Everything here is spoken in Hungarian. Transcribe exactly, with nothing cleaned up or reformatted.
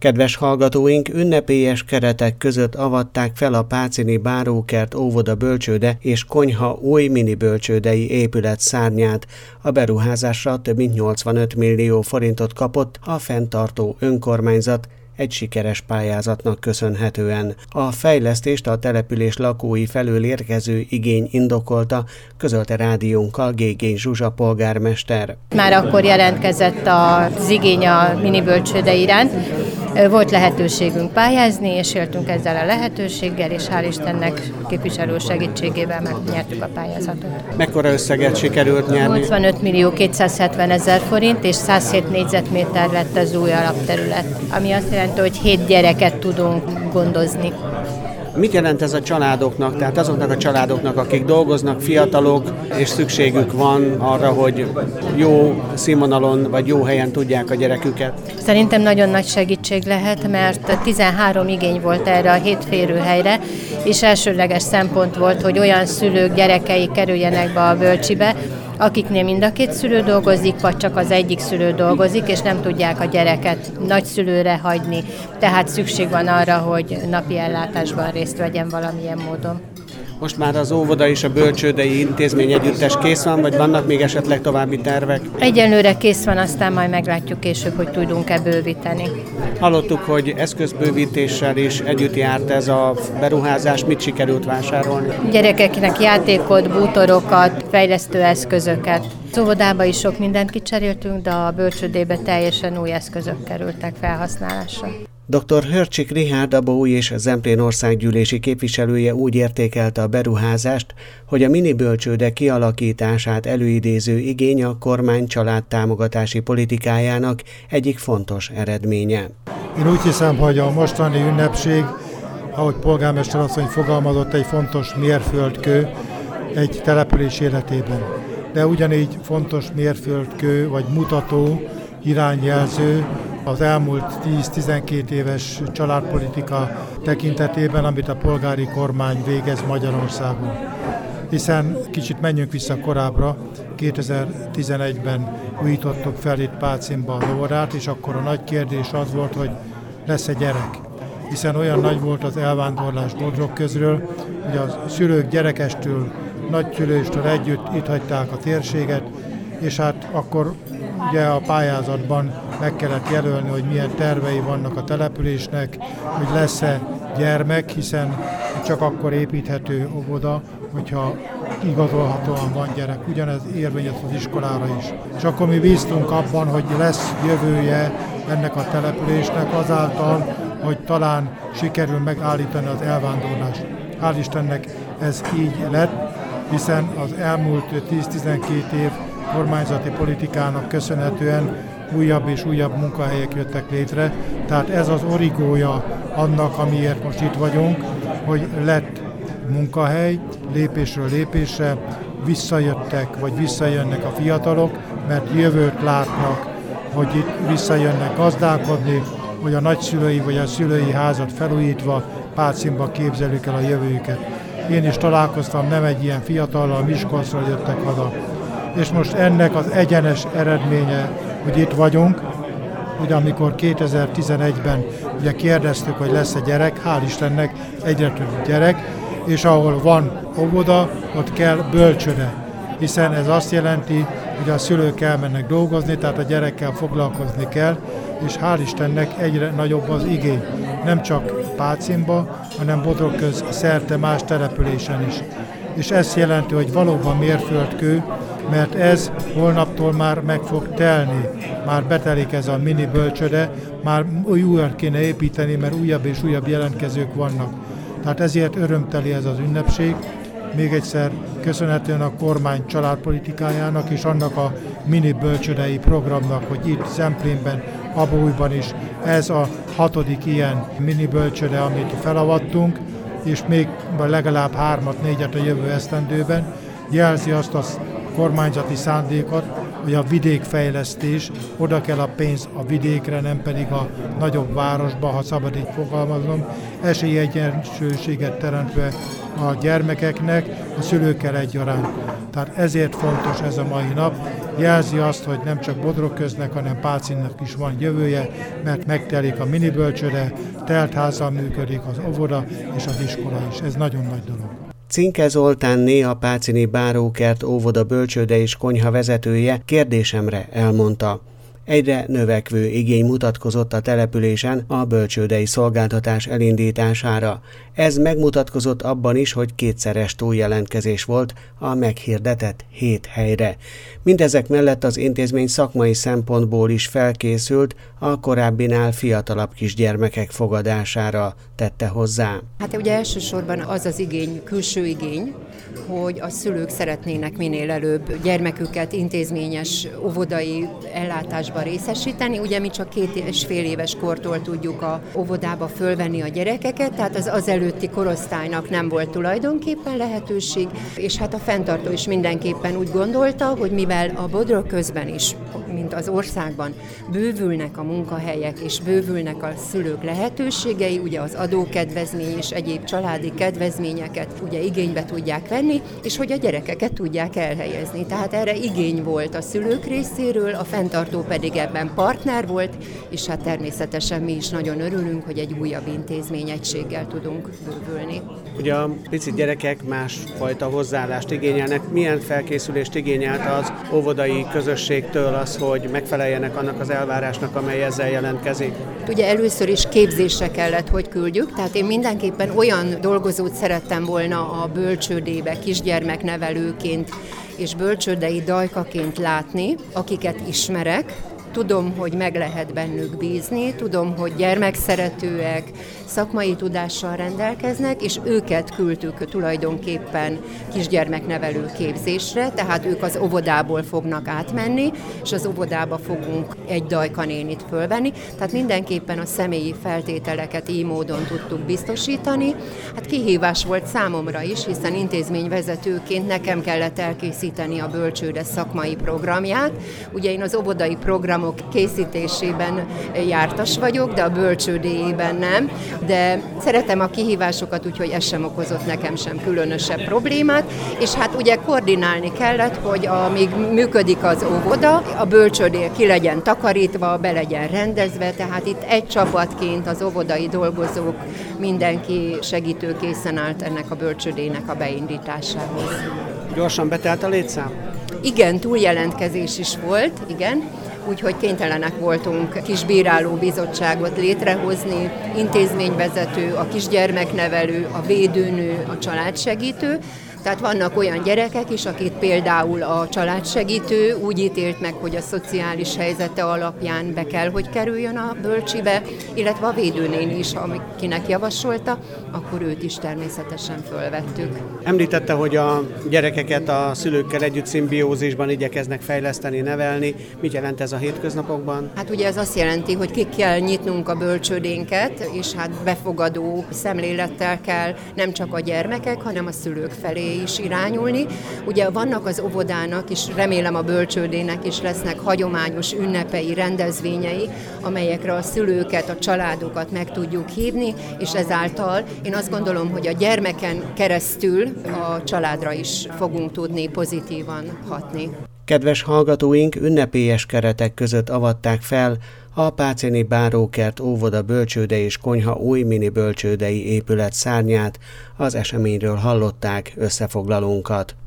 Kedves hallgatóink, ünnepélyes keretek között avatták fel a Páczini Bárókert óvoda bölcsőde és konyha új mini bölcsődei épület szárnyát. A beruházásra több mint nyolcvanöt millió forintot kapott a fenntartó önkormányzat, egy sikeres pályázatnak köszönhetően. A fejlesztést a település lakói felől érkező igény indokolta, közölte rádiónkkal G G Zsuzsa polgármester. Már akkor jelentkezett az igény a mini bölcsőde iránt. Volt lehetőségünk pályázni, és éltünk ezzel a lehetőséggel, és hál' Istennek képviselő segítségével megnyertük a pályázatot. Mekkora összeget sikerült nyerni? nyolcvanöt millió kétszázhetven ezer forint, és száz hét négyzetméter lett az új alapterület, ami azt jelenti, hogy hét gyereket tudunk gondozni. Mit jelent ez a családoknak, tehát azoknak a családoknak, akik dolgoznak, fiatalok, és szükségük van arra, hogy jó színvonalon vagy jó helyen tudják a gyereküket? Szerintem nagyon nagy segítség lehet, mert tizenhárom igény volt erre a hét férőhelyre, és elsődleges szempont volt, hogy olyan szülők gyerekei kerüljenek be a bölcsibe, akiknél mind a két szülő dolgozik, vagy csak az egyik szülő dolgozik, és nem tudják a gyereket nagyszülőre hagyni. Tehát szükség van arra, hogy napi ellátásban részt vegyen valamilyen módon. Most már az óvoda és a bölcsődei intézmény együttes kész van, vagy vannak még esetleg további tervek? Egyelőre kész van, aztán majd meglátjuk később, hogy tudunk-e bővíteni. Hallottuk, hogy eszközbővítéssel is együtt járt ez a beruházás. Mit sikerült vásárolni? Gyerekeknek játékot, bútorokat, fejlesztő eszközöket. Az óvodába is sok mindent kicseréltünk, de a bölcsődébe teljesen új eszközök kerültek felhasználásra. doktor Hörcsik Richárd, a Bói és Zemplén országgyűlési képviselője úgy értékelte a beruházást, hogy a mini bölcsőde kialakítását előidéző igény a kormány családtámogatási politikájának egyik fontos eredménye. Én úgy hiszem, hogy a mostani ünnepség, ahogy polgármester asszony fogalmazott, egy fontos mérföldkő egy település életében. De ugyanígy fontos mérföldkő vagy mutató, irányjelző az elmúlt tíz-tizenkét éves családpolitika tekintetében, amit a polgári kormány végez Magyarországon. Hiszen kicsit menjünk vissza korábbra, kétezer-tizenegyben újítottuk fel itt Pácinba a óvodát, és akkor a nagy kérdés az volt, hogy lesz-e gyerek. Hiszen olyan nagy volt az elvándorlás Bodrog közről, hogy a szülők gyerekestől, nagyszülőstől együtt itt hagyták a térséget, és hát akkor ugye a pályázatban meg kellett jelölni, hogy milyen tervei vannak a településnek, hogy lesz-e gyermek, hiszen csak akkor építhető óvoda, hogyha igazolhatóan van gyerek. Ugyanez érvényes az iskolára is. És akkor mi bíztunk abban, hogy lesz jövője ennek a településnek azáltal, hogy talán sikerül megállítani az elvándorlást. Hál' Istennek ez így lett, hiszen az elmúlt tíz-tizenkét év kormányzati politikának köszönhetően újabb és újabb munkahelyek jöttek létre. Tehát ez az origója annak, amiért most itt vagyunk, hogy lett munkahely, lépésről lépésre visszajöttek, vagy visszajönnek a fiatalok, mert jövőt látnak, hogy itt visszajönnek gazdálkodni, hogy a nagyszülői vagy a szülői házat felújítva Pácinba képzelik el a jövőjüket. Én is találkoztam nem egy ilyen fiatallal, Miskolcról jöttek haza. És most ennek az egyenes eredménye, hogy itt vagyunk, ugye amikor kétezer-tizenegyben ugye kérdeztük, hogy lesz-e gyerek, hál' Istennek egyre több gyerek, és ahol van óvoda, ott kell bölcsőde, hiszen ez azt jelenti, hogy a szülők elmennek dolgozni, tehát a gyerekkel foglalkozni kell, és hál' Istennek egyre nagyobb az igény. Nem csak Pácinba, hanem Bodrogköz szerte más településen is. És ez jelenti, hogy valóban mérföldkő, mert ez holnaptól már meg fog telni. Már betelik ez a mini bölcsőde, már újat kéne építeni, mert újabb és újabb jelentkezők vannak. Tehát ezért örömteli ez az ünnepség. Még egyszer köszönhetően a kormány családpolitikájának és annak a mini bölcsődei programnak, hogy itt Zemplénben, Abóujban is ez a hatodik ilyen mini bölcsőde, amit felavattunk, és még legalább hármat, négyet a jövő esztendőben, jelzi azt a kormányzati szándékot, hogy a vidékfejlesztés, oda kell a pénz a vidékre, nem pedig a nagyobb városba, ha szabad így fogalmaznom, esélyegyensúlységet teremtve a gyermekeknek, a szülőkkel egyaránt. Tehát ezért fontos ez a mai nap, jelzi azt, hogy nem csak Bodrogköznek, hanem Pácinnak is van jövője, mert megtelik a minibölcsőde, teltházzal működik az óvoda és az iskola is. Ez nagyon nagy dolog. Cinke Zoltánné, a Pácini Bárókert óvoda bölcsőde és konyha vezetője kérdésemre elmondta: egyre növekvő igény mutatkozott a településen a bölcsődei szolgáltatás elindítására. Ez megmutatkozott abban is, hogy kétszeres túljelentkezés volt a meghirdetett hét helyre. Mindezek mellett az intézmény szakmai szempontból is felkészült a korábbinál fiatalabb kisgyermekek fogadására, tette hozzá. Hát ugye elsősorban az az igény, külső igény, hogy a szülők szeretnének minél előbb gyermeküket intézményes óvodai ellátásban részesíteni. Ugye mi csak két és fél éves kortól tudjuk a óvodába fölvenni a gyerekeket, tehát az az előtti korosztálynak nem volt tulajdonképpen lehetőség, és hát a fenntartó is mindenképpen úgy gondolta, hogy mivel a Bodrogközben is, mint az országban bővülnek a munkahelyek és bővülnek a szülők lehetőségei, ugye az adókedvezmény és egyéb családi kedvezményeket ugye igénybe tudják venni, és hogy a gyerekeket tudják elhelyezni. Tehát erre igény volt a szülők részéről, a fenntartó pedig ebben partner volt, és hát természetesen mi is nagyon örülünk, hogy egy újabb intézményegységgel tudunk bővülni. Ugye a pici gyerekek másfajta hozzáállást igényelnek. Milyen felkészülést igényelt az óvodai közösségtől az, hogy megfeleljenek annak az elvárásnak, amely ezzel jelentkezik? Ugye először is képzésre kellett, hogy küldjük, tehát én mindenképpen olyan dolgozót szerettem volna a bölcsődébe kisgyermeknevelőként és bölcsődei dajkaként látni, akiket ismerek. Tudom, hogy meg lehet bennük bízni, tudom, hogy gyermekszeretőek, szakmai tudással rendelkeznek, és őket küldtük tulajdonképpen kisgyermeknevelő képzésre, tehát ők az óvodából fognak átmenni, és az óvodába fogunk egy dajkanénit fölvenni, tehát mindenképpen a személyi feltételeket így módon tudtuk biztosítani. Hát kihívás volt számomra is, hiszen intézményvezetőként nekem kellett elkészíteni a bölcsőde szakmai programját. Ugye én az óvodai programok készítésében jártas vagyok, de a bölcsődéjében nem, de szeretem a kihívásokat, úgyhogy ez sem okozott nekem sem különösebb problémát, és hát ugye koordinálni kellett, hogy amíg működik az óvoda, a bölcsődé ki legyen takarítva, be legyen rendezve, tehát itt egy csapatként az óvodai dolgozók, mindenki segítőkészen állt ennek a bölcsődének a beindításához. Gyorsan betelt a létszám? Igen, túljelentkezés is volt, igen. Úgyhogy kénytelenek voltunk kisbíráló bizottságot létrehozni, intézményvezető, a kisgyermeknevelő, a védőnő, a családsegítő. Tehát vannak olyan gyerekek is, akik például a családsegítő úgy ítélt meg, hogy a szociális helyzete alapján be kell, hogy kerüljön a bölcsibe, illetve a védőnén is, akinek javasolta, akkor őt is természetesen fölvettük. Említette, hogy a gyerekeket a szülőkkel együtt szimbiózisban igyekeznek fejleszteni, nevelni. Mit jelent ez a hétköznapokban? Hát ugye ez azt jelenti, hogy ki kell nyitnunk a bölcsődénket, és hát befogadó szemlélettel kell nem csak a gyermekek, hanem a szülők felé is irányulni. Ugye vannak az óvodának, és remélem a bölcsődének is lesznek hagyományos ünnepei, rendezvényei, amelyekre a szülőket, a családokat meg tudjuk hívni, és ezáltal én azt gondolom, hogy a gyermeken keresztül a családra is fogunk tudni pozitívan hatni. Kedves hallgatóink, ünnepélyes keretek között avatták fel a Pácini Bárókert óvoda bölcsőde és konyha új mini bölcsődei épület szárnyát. Az eseményről hallották összefoglalónkat.